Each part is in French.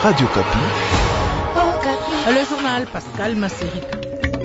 Radio Kapi. Le journal Pascal Massérika.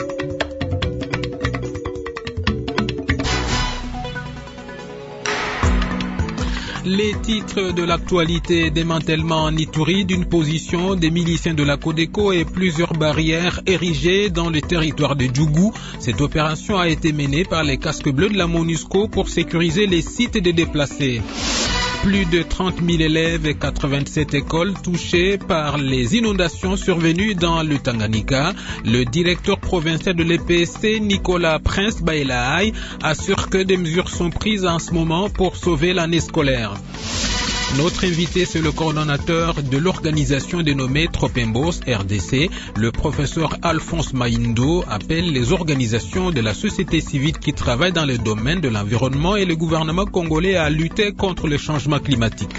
Les titres de l'actualité: démantèlement en Ituri d'une position des miliciens de la Codeco et plusieurs barrières érigées dans le territoire de Djougou. Cette opération a été menée par les casques bleus de la MONUSCO pour sécuriser les sites des déplacés. Plus de 30 000 élèves et 87 écoles touchées par les inondations survenues dans le Tanganyika. Le directeur provincial de l'EPSC, Nicolas Prince Baelaï, assure que des mesures sont prises en ce moment pour sauver l'année scolaire. Notre invité, c'est le coordonnateur de l'organisation dénommée Tropembos RDC. Le professeur Alphonse Maindo appelle les organisations de la société civile qui travaillent dans le domaine de l'environnement et le gouvernement congolais à lutter contre le changement climatique.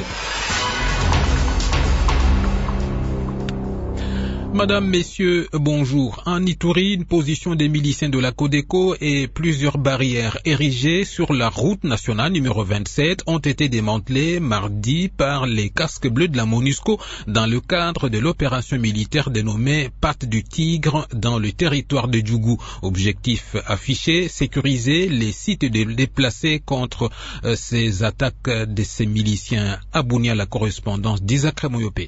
Madame, messieurs, bonjour. En Ituri, une position des miliciens de la Codeco et plusieurs barrières érigées sur la route nationale numéro 27 ont été démantelées mardi par les casques bleus de la MONUSCO dans le cadre de l'opération militaire dénommée Patte du Tigre dans le territoire de Djougou. Objectif affiché, sécuriser les sites déplacés contre ces attaques de ces miliciens. À Bunia, la correspondance d'Isaac Moyopé.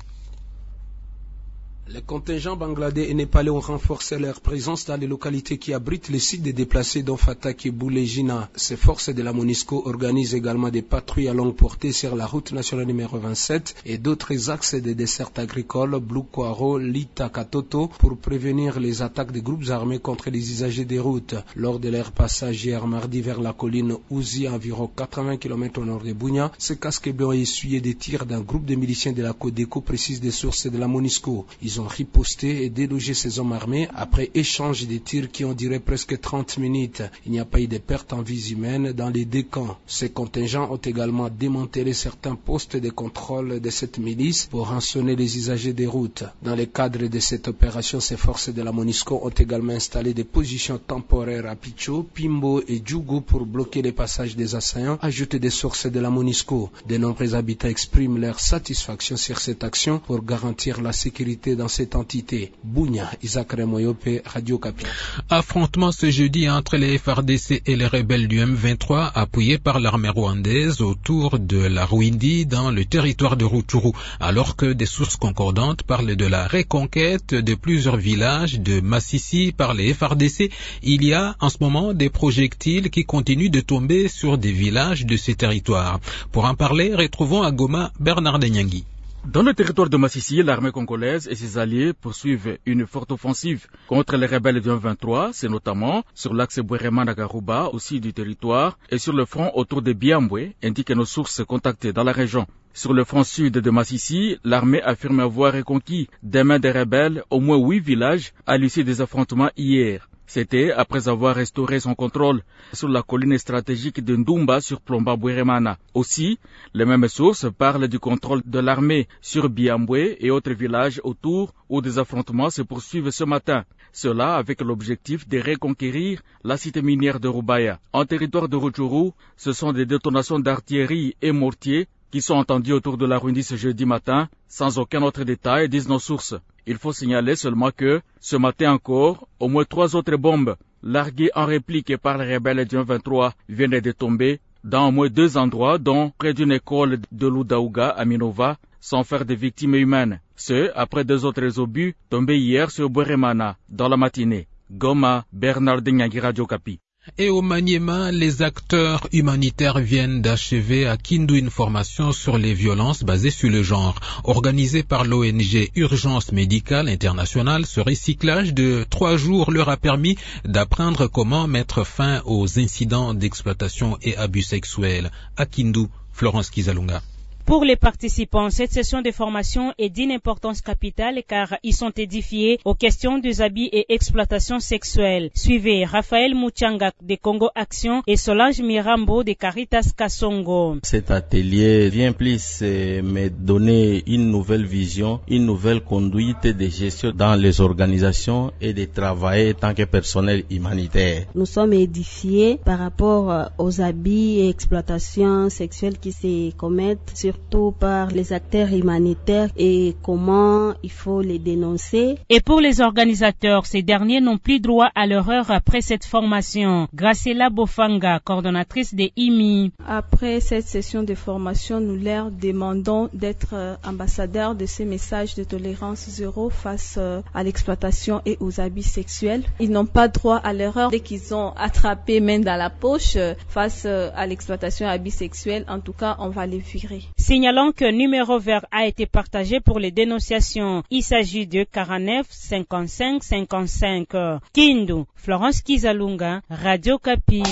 Les contingents bangladais et népalais ont renforcé leur présence dans les localités qui abritent les sites des déplacés dont Fatak et Boulejina. Ces forces de la MONUSCO organisent également des patrouilles à longue portée sur la route nationale numéro 27 et d'autres axes des dessertes agricoles, Blukwaro, Lita, Katoto, pour prévenir les attaques des groupes armés contre les usagers des routes. Lors de leur passage hier mardi vers la colline Ouzi, environ 80 km au nord de Bunia, ces casques bleus ont essuyé des tirs d'un groupe de miliciens de la Codeco, précisent des sources de la MONUSCO. Ils ont riposté et délogé ces hommes armés après échange de tirs qui ont duré presque 30 minutes. Il n'y a pas eu de pertes en vies humaines dans les deux camps. Ces contingents ont également démantelé certains postes de contrôle de cette milice pour rançonner les usagers des routes. Dans le cadre de cette opération, ces forces de la MONUSCO ont également installé des positions temporaires à Picho, Pimbo et Djougou pour bloquer les passages des assaillants, ajoutent des sources de la MONUSCO. De nombreux habitants expriment leur satisfaction sur cette action pour garantir la sécurité dans cette entité. Bunia, Isaac Remoyope, Radio Kapi. Affrontement ce jeudi entre les FARDC et les rebelles du M23 appuyés par l'armée rwandaise autour de la Rwindi dans le territoire de Rutshuru, alors que des sources concordantes parlent de la reconquête de plusieurs villages de Massissi par les FARDC. Il y a en ce moment des projectiles qui continuent de tomber sur des villages de ces territoires. Pour en parler, retrouvons à Goma Bernard Denyangui. Dans le territoire de Massissi, l'armée congolaise et ses alliés poursuivent une forte offensive contre les rebelles du M23, c'est notamment sur l'axe Bwerema-Nagaruba, au sud du territoire, et sur le front autour de Biambwe, indiquent nos sources contactées dans la région. Sur le front sud de Massissi, l'armée affirme avoir reconquis des mains des rebelles au moins 8 villages à l'issue des affrontements hier. C'était après avoir restauré son contrôle sur la colline stratégique de Ndumba sur Plomba-Bweremana. Aussi, les mêmes sources parlent du contrôle de l'armée sur Biambwe et autres villages autour où des affrontements se poursuivent ce matin. Cela avec l'objectif de reconquérir la cité minière de Rubaya. En territoire de Rutshuru, ce sont des détonations d'artillerie et mortiers qui sont entendus autour de la Rwindi ce jeudi matin, sans aucun autre détail, disent nos sources. Il faut signaler seulement que, ce matin encore, au moins 3 autres bombes, larguées en réplique par les rebelles du M23, viennent de tomber dans au moins 2 endroits, dont près d'une école de Ludaouga à Minova, sans faire de victimes humaines. Ce, après 2 autres obus tombés hier sur Bweremana, dans la matinée. Goma, Bernard Denyangui, Radio Kapi. Et au Maniema, les acteurs humanitaires viennent d'achever à Kindu une formation sur les violences basées sur le genre. Organisée par l'ONG Urgence Médicale Internationale, ce recyclage de 3 jours leur a permis d'apprendre comment mettre fin aux incidents d'exploitation et abus sexuels. À Kindu, Florence Kizalunga. Pour les participants, cette session de formation est d'une importance capitale car ils sont édifiés aux questions des abus et exploitations sexuelles. Suivez Raphaël Mouchangak de Congo Action et Solange Mirambo de Caritas Kasongo. Cet atelier vient plus me donner une nouvelle vision, une nouvelle conduite de gestion dans les organisations et de travailler en tant que personnel humanitaire. Nous sommes édifiés par rapport aux abus et exploitations sexuelles qui se commettent sur surtout par les acteurs humanitaires et comment il faut les dénoncer. Et pour les organisateurs, ces derniers n'ont plus droit à l'erreur après cette formation. Graciela Bofanga, coordonnatrice des IMI. Après cette session de formation, nous leur demandons d'être ambassadeurs de ces messages de tolérance zéro face à l'exploitation et aux abus sexuels. Ils n'ont pas droit à l'erreur dès qu'ils ont attrapé main dans la poche face à l'exploitation et abus sexuels. En tout cas, on va les virer. Signalons qu'un numéro vert a été partagé pour les dénonciations. Il s'agit de 49 55 55. Kindu, Florence Kizalunga, Radio Kapi.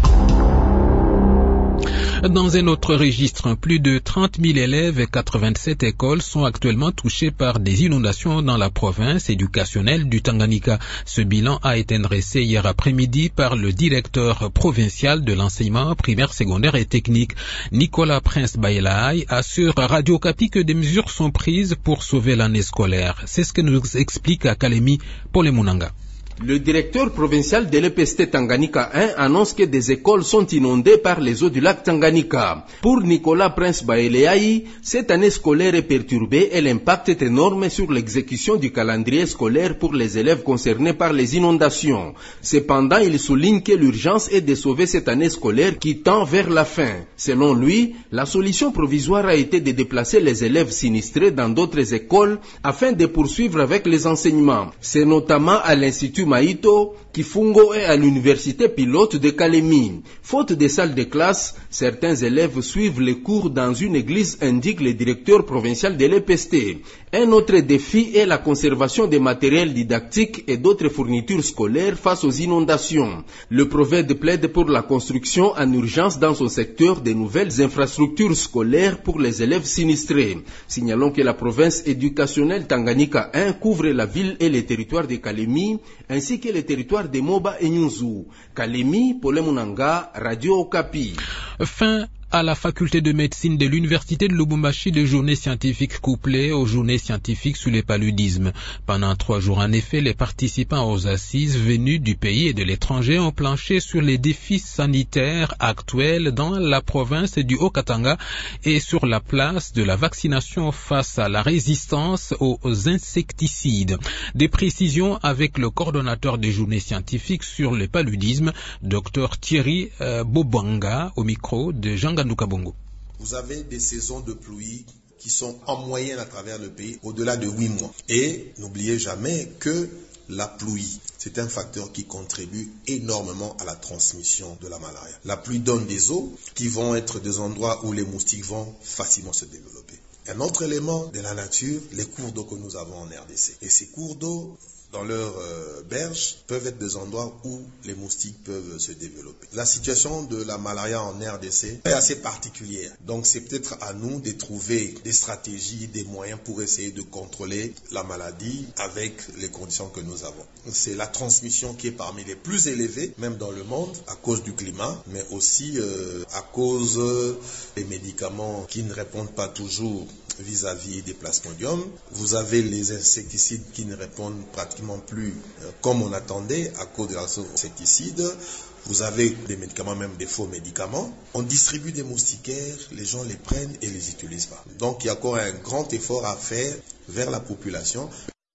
Dans un autre registre, plus de 30 000 élèves et 87 écoles sont actuellement touchées par des inondations dans la province éducationnelle du Tanganyika. Ce bilan a été dressé hier après-midi par le directeur provincial de l'enseignement primaire, secondaire et technique. Nicolas Prince-Bailay assure à Radio Kapi que des mesures sont prises pour sauver l'année scolaire. C'est ce que nous explique à Kalemi Polemunanga. Le directeur provincial de l'EPST Tanganyika 1 annonce que des écoles sont inondées par les eaux du lac Tanganyika. Pour Nicolas Prince-Bailey, cette année scolaire est perturbée et l'impact est énorme sur l'exécution du calendrier scolaire pour les élèves concernés par les inondations. Cependant, il souligne que l'urgence est de sauver cette année scolaire qui tend vers la fin. Selon lui, la solution provisoire a été de déplacer les élèves sinistrés dans d'autres écoles afin de poursuivre avec les enseignements. C'est notamment à l'Institut Maïto, Kifungo et à l'université pilote de Kalemi. Faute de salles de classe, certains élèves suivent les cours dans une église, indique le directeur provincial de l'EPST. Un autre défi est la conservation des matériels didactiques et d'autres fournitures scolaires face aux inondations. Le prophète plaide pour la construction en urgence dans son secteur de nouvelles infrastructures scolaires pour les élèves sinistrés. Signalons que la province éducationnelle Tanganyika 1 couvre la ville et les territoires de Kalemi, ainsi que les territoires de Moba et Nyunzu. Kalemi, Polemunanga, Radio Okapi. Fin à la faculté de médecine de l'université de Lubumbashi de journées scientifiques couplées aux journées scientifiques sur le paludisme. Pendant 3 jours, en effet, les participants aux assises venus du pays et de l'étranger ont planché sur les défis sanitaires actuels dans la province du Haut-Katanga et sur la place de la vaccination face à la résistance aux insecticides. Des précisions avec le coordonnateur des journées scientifiques sur le paludisme, Dr Thierry Bobanga, au micro de Jean Kabongo. Vous avez des saisons de pluie qui sont en moyenne à travers le pays au-delà de 8 mois. Et n'oubliez jamais que la pluie, c'est un facteur qui contribue énormément à la transmission de la malaria. La pluie donne des eaux qui vont être des endroits où les moustiques vont facilement se développer. Un autre élément de la nature, les cours d'eau que nous avons en RDC. Et ces cours d'eau, dans leurs berges, peuvent être des endroits où les moustiques peuvent se développer. La situation de la malaria en RDC est assez particulière. Donc c'est peut-être à nous de trouver des stratégies, des moyens pour essayer de contrôler la maladie avec les conditions que nous avons. C'est la transmission qui est parmi les plus élevées, même dans le monde, à cause du climat, mais aussi à cause des médicaments qui ne répondent pas toujours vis-à-vis des plasmodiums. Vous avez les insecticides qui ne répondent pratiquement plus comme on attendait à cause de l'insecticide. Vous avez des médicaments, même des faux médicaments. On distribue des moustiquaires, les gens les prennent et les utilisent pas. Donc il y a encore un grand effort à faire vers la population.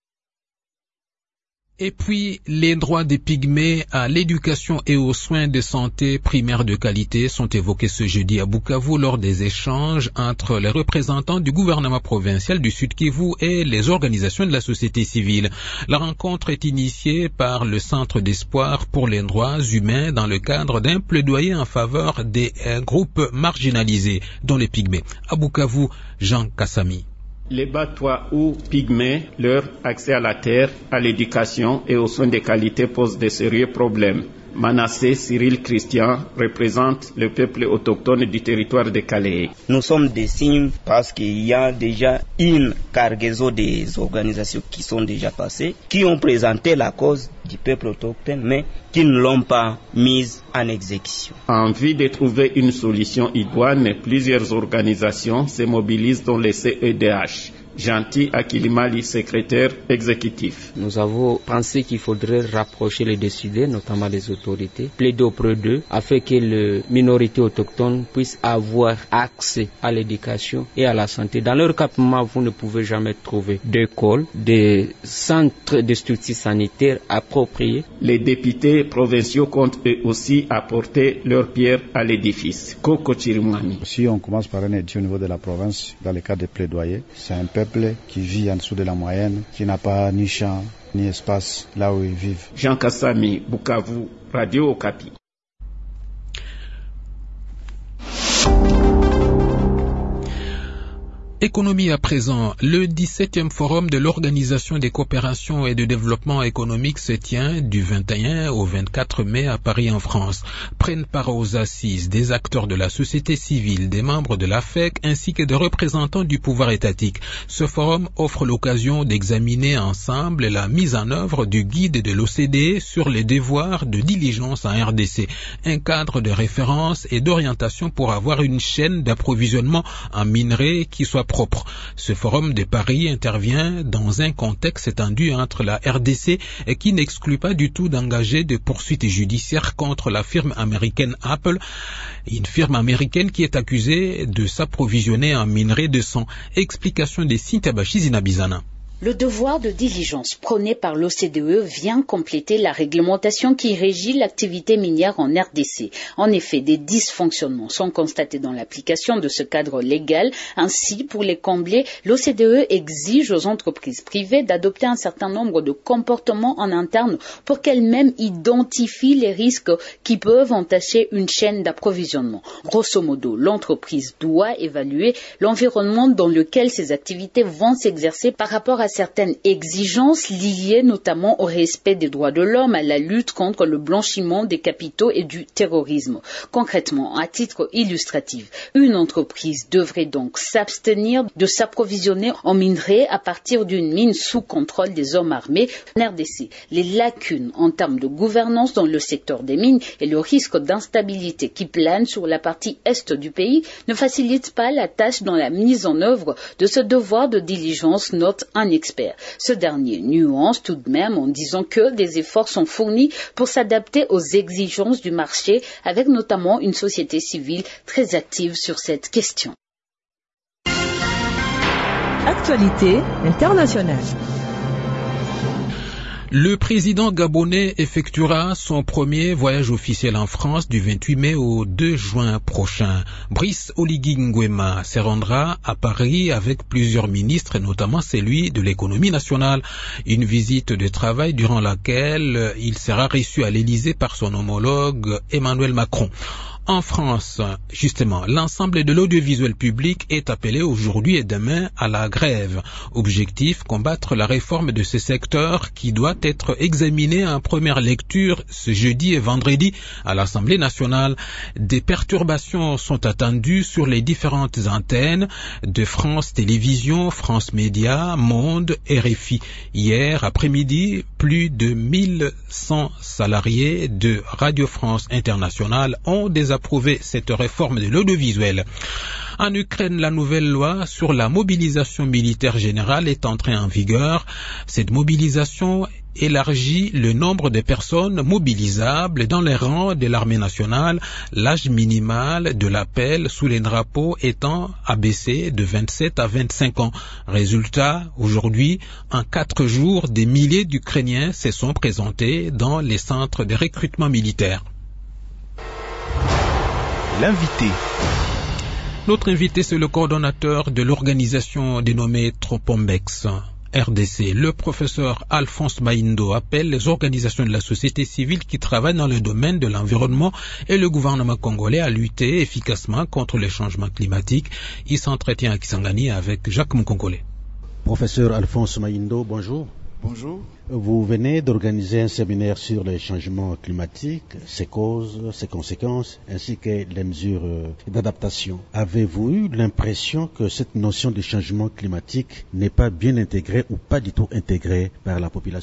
Et puis, les droits des pygmées à l'éducation et aux soins de santé primaires de qualité sont évoqués ce jeudi à Bukavu lors des échanges entre les représentants du gouvernement provincial du Sud Kivu et les organisations de la société civile. La rencontre est initiée par le Centre d'espoir pour les droits humains dans le cadre d'un plaidoyer en faveur des groupes marginalisés, dont les pygmées. À Bukavu, Jean Kassami. Les Batois ou Pygmées, leur accès à la terre, à l'éducation et aux soins de qualité posent de sérieux problèmes. Manassé Cyril Christian représente le peuple autochtone du territoire de Calais. Nous sommes des signes parce qu'il y a déjà une cargaison des organisations qui sont déjà passées, qui ont présenté la cause du peuple autochtone, mais qui ne l'ont pas mise en exécution. En vue de trouver une solution idoine, plusieurs organisations se mobilisent dans les CEDH. Gentil Akilimali, secrétaire exécutif. Nous avons pensé qu'il faudrait rapprocher les décideurs, notamment les autorités, plaider auprès d'eux, afin que les minorités autochtones puissent avoir accès à l'éducation et à la santé. Dans leur campement, vous ne pouvez jamais trouver d'écoles, des centres de structures sanitaires appropriés. Les députés provinciaux comptent eux aussi apporter leur pierre à l'édifice. Koko Chirimwani. Si on commence par un édition au niveau de la province, dans le cadre des plaidoyers, c'est un peuple qui vit en dessous de la moyenne, qui n'a pas ni champ, ni espace là où ils vivent. Jean Kassami, Bukavu, Radio Okapi. Économie à présent, le 17e forum de l'Organisation des coopérations et de développement économique se tient du 21 au 24 mai à Paris en France. Prennent part aux assises des acteurs de la société civile, des membres de l'AFEC ainsi que des représentants du pouvoir étatique. Ce forum offre l'occasion d'examiner ensemble la mise en œuvre du guide de l'OCDE sur les devoirs de diligence en RDC, un cadre de référence et d'orientation pour avoir une chaîne d'approvisionnement en minerais qui soit propre. Ce forum de Paris intervient dans un contexte étendu entre la RDC et qui n'exclut pas du tout d'engager des poursuites judiciaires contre la firme américaine Apple, une firme américaine qui est accusée de s'approvisionner en minerais de sang. Explication de Cynthia Bachizina-Bizana. Le devoir de diligence prôné par l'OCDE vient compléter la réglementation qui régit l'activité minière en RDC. En effet, des dysfonctionnements sont constatés dans l'application de ce cadre légal. Ainsi, pour les combler, l'OCDE exige aux entreprises privées d'adopter un certain nombre de comportements en interne pour qu'elles-mêmes identifient les risques qui peuvent entacher une chaîne d'approvisionnement. Grosso modo, l'entreprise doit évaluer l'environnement dans lequel ses activités vont s'exercer par rapport à certaines exigences liées notamment au respect des droits de l'homme, à la lutte contre le blanchiment des capitaux et du terrorisme. Concrètement, à titre illustratif, une entreprise devrait donc s'abstenir de s'approvisionner en minerais à partir d'une mine sous contrôle des hommes armés. En RDC, les lacunes en termes de gouvernance dans le secteur des mines et le risque d'instabilité qui plane sur la partie est du pays ne facilitent pas la tâche dans la mise en œuvre de ce devoir de diligence, note un expert. Ce dernier nuance tout de même en disant que des efforts sont fournis pour s'adapter aux exigences du marché, avec notamment une société civile très active sur cette question. Actualité internationale. Le président gabonais effectuera son premier voyage officiel en France du 28 mai au 2 juin prochain. Brice Oligui Nguema se rendra à Paris avec plusieurs ministres, notamment celui de l'économie nationale. Une visite de travail durant laquelle il sera reçu à l'Élysée par son homologue Emmanuel Macron. En France, justement, l'ensemble de l'audiovisuel public est appelé aujourd'hui et demain à la grève. Objectif, combattre la réforme de ce secteur qui doit être examinée en première lecture ce jeudi et vendredi à l'Assemblée nationale. Des perturbations sont attendues sur les différentes antennes de France Télévisions, France Médias, Monde, RFI. Hier après-midi, plus de 1100 salariés de Radio France Internationale ont désapprouvé cette réforme de l'audiovisuel. En Ukraine, la nouvelle loi sur la mobilisation militaire générale est entrée en vigueur. Cette mobilisation élargit le nombre de personnes mobilisables dans les rangs de l'armée nationale, l'âge minimal de l'appel sous les drapeaux étant abaissé de 27 à 25 ans. Résultat, aujourd'hui, en 4 jours, des milliers d'Ukrainiens se sont présentés dans les centres de recrutement militaire. L'invité. Notre invité, c'est le coordonnateur de l'organisation dénommée Tropombex RDC. Le professeur Alphonse Maindo appelle les organisations de la société civile qui travaillent dans le domaine de l'environnement et le gouvernement congolais à lutter efficacement contre les changements climatiques. Il s'entretient à Kisangani avec Jacques Mukongole. Professeur Alphonse Maindo, bonjour. Bonjour. Vous venez d'organiser un séminaire sur les changements climatiques, ses causes, ses conséquences, ainsi que les mesures d'adaptation. Avez-vous eu l'impression que cette notion de changement climatique n'est pas bien intégrée ou pas du tout intégrée par la population?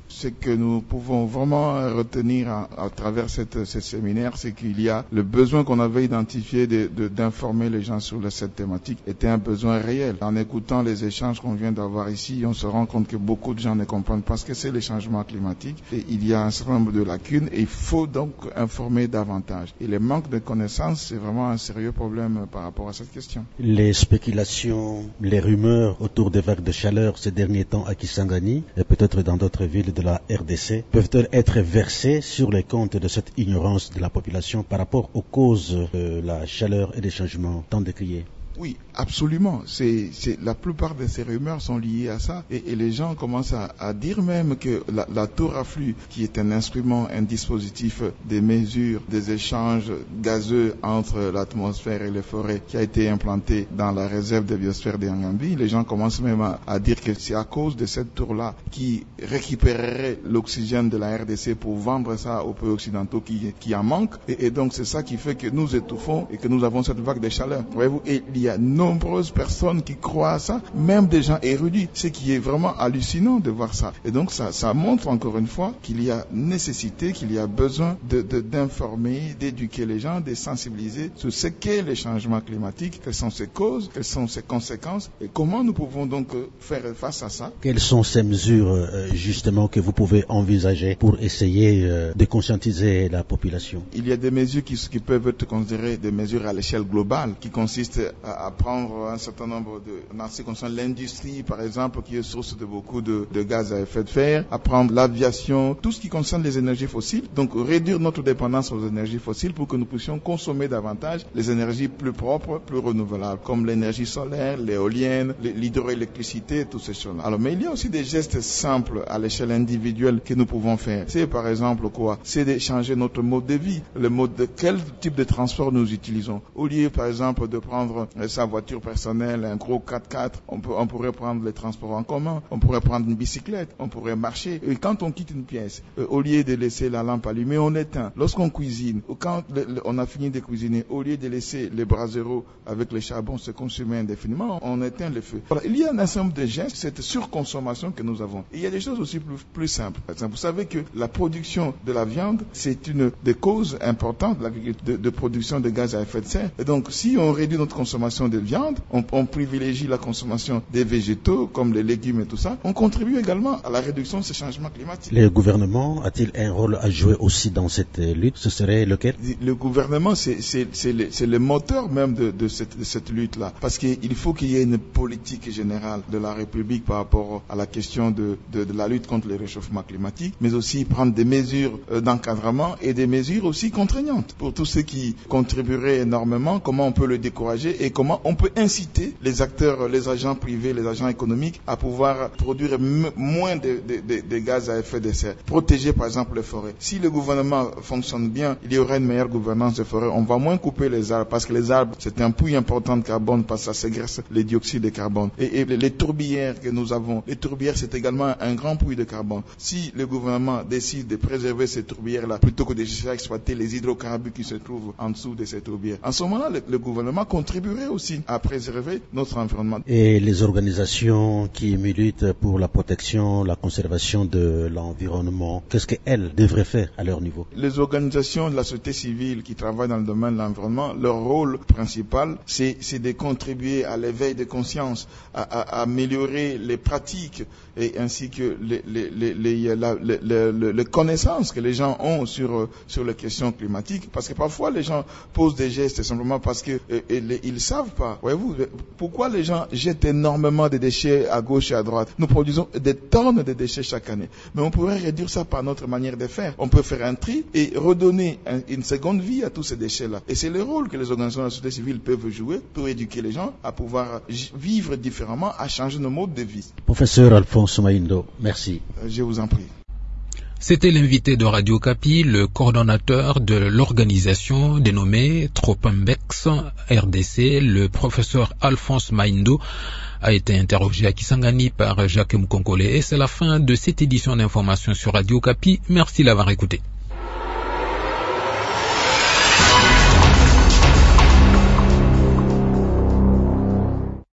Ce que nous pouvons vraiment retenir à travers ce séminaire, c'est qu'il y a le besoin qu'on avait identifié d'informer les gens sur cette thématique était un besoin réel. En écoutant les échanges qu'on vient d'avoir ici, on se rend compte que beaucoup de gens ne comprennent pas ce que c'est les changements climatiques et il y a un certain nombre de lacunes et il faut donc informer davantage. Et le manque de connaissances, c'est vraiment un sérieux problème par rapport à cette question. Les spéculations, les rumeurs autour des vagues de chaleur ces derniers temps à Kisangani et peut-être dans d'autres villes de la RDC peuvent-elles être versées sur les comptes de cette ignorance de la population par rapport aux causes de la chaleur et des changements tant décriés? Oui, absolument. La plupart de ces rumeurs sont liées à ça et les gens commencent à dire même que la tour à flux, qui est un instrument, un dispositif des mesures, des échanges gazeux entre l'atmosphère et les forêts qui a été implanté dans la réserve de biosphère de Yangambi, les gens commencent même à dire que c'est à cause de cette tour-là qui récupérerait l'oxygène de la RDC pour vendre ça aux pays occidentaux qui en manquent et donc c'est ça qui fait que nous étouffons et que nous avons cette vague de chaleur. Voyez-vous, et il y a nombreuses personnes qui croient à ça, même des gens érudits, ce qui est vraiment hallucinant de voir ça. Et donc ça montre encore une fois qu'il y a nécessité, qu'il y a besoin d'informer, d'éduquer les gens, de sensibiliser sur ce qu'est les changements climatiques, quelles sont ses causes, quelles sont ses conséquences et comment nous pouvons donc faire face à ça. Quelles sont ces mesures justement que vous pouvez envisager pour essayer de conscientiser la population? Il y a des mesures qui peuvent être considérées des mesures à l'échelle globale qui consistent à prendre un certain nombre en ce qui concerne l'industrie, par exemple, qui est source de beaucoup de gaz à effet de serre, à prendre l'aviation, tout ce qui concerne les énergies fossiles, donc réduire notre dépendance aux énergies fossiles pour que nous puissions consommer davantage les énergies plus propres, plus renouvelables, comme l'énergie solaire, l'éolienne, l'hydroélectricité, toutes ces choses-là. Alors, mais il y a aussi des gestes simples à l'échelle individuelle que nous pouvons faire. C'est par exemple quoi? C'est de changer notre mode de vie, quel type de transport nous utilisons. Au lieu, par exemple, de prendre sa voiture personnelle, un gros 4x4, on pourrait prendre les transports en commun, on pourrait prendre une bicyclette, on pourrait marcher. Et quand on quitte une pièce, au lieu de laisser la lampe allumée, on éteint. Lorsqu'on cuisine, ou quand on a fini de cuisiner, au lieu de laisser les braseros avec les charbons se consumer indéfiniment, on éteint le feu. Voilà, il y a un ensemble de gestes, cette surconsommation que nous avons. Et il y a des choses aussi plus simples. Par exemple, vous savez que la production de la viande, c'est une des causes importantes de production de gaz à effet de serre. Et donc, si on réduit notre consommation de viande, on privilégie la consommation des végétaux comme les légumes et tout ça, on contribue également à la réduction de ces changements climatiques. Le gouvernement a-t-il un rôle à jouer aussi dans cette lutte? Ce serait lequel? Le gouvernement, c'est le moteur même de cette lutte-là, parce qu'il faut qu'il y ait une politique générale de la République par rapport à la question de la lutte contre le réchauffement climatique, mais aussi prendre des mesures d'encadrement et des mesures aussi contraignantes pour tous ceux qui contribueraient énormément, comment on peut le décourager et comment on peut inciter les acteurs, les agents privés, les agents économiques à pouvoir produire moins de gaz à effet de serre. Protéger par exemple les forêts. Si le gouvernement fonctionne bien, il y aura une meilleure gouvernance des forêts. On va moins couper les arbres parce que les arbres, c'est un puits important de carbone parce que ça ségrège les dioxydes de carbone. Et les tourbières que nous avons, les tourbières c'est également un grand puits de carbone. Si le gouvernement décide de préserver ces tourbières-là plutôt que de chercher à exploiter les hydrocarbures qui se trouvent en dessous de ces tourbières, en ce moment-là, le gouvernement contribuerait aussi à préserver notre environnement. Et les organisations qui militent pour la protection, la conservation de l'environnement, qu'est-ce qu'elles devraient faire à leur niveau? Les organisations de la société civile qui travaillent dans le domaine de l'environnement, leur rôle principal, c'est de contribuer à l'éveil de conscience, à améliorer les pratiques et ainsi que les connaissances que les gens ont sur les questions climatiques. Parce que parfois les gens posent des gestes simplement parce que ils savent pas. Voyez-vous, pourquoi les gens jettent énormément de déchets à gauche et à droite? Nous produisons des tonnes de déchets chaque année. Mais on pourrait réduire ça par notre manière de faire. On peut faire un tri et redonner une seconde vie à tous ces déchets-là. Et c'est le rôle que les organisations de la société civile peuvent jouer pour éduquer les gens à pouvoir vivre différemment, à changer nos modes de vie. Professeur Alphonse Maindo, merci. Je vous en prie. C'était l'invité de Radio Kapi, le coordonnateur de l'organisation dénommée Tropembex RDC, le professeur Alphonse Maindo, a été interrogé à Kisangani par Jacques Mkonkole. Et c'est la fin de cette édition d'information sur Radio Kapi. Merci de l'avoir écouté.